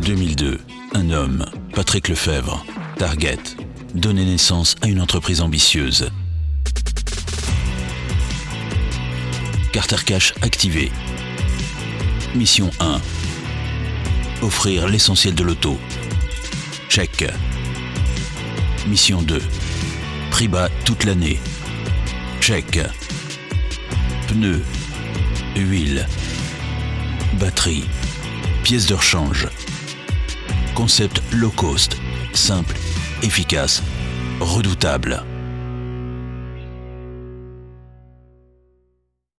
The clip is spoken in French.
2002, un homme, Patrick Lefebvre, Target, donnait naissance à une entreprise ambitieuse. Carter Cash activé. Mission 1. Offrir l'essentiel de l'auto. Check. Mission 2. Prix bas toute l'année. Check. Pneus, huile, batterie, pièces de rechange. Concept low cost, simple, efficace, redoutable.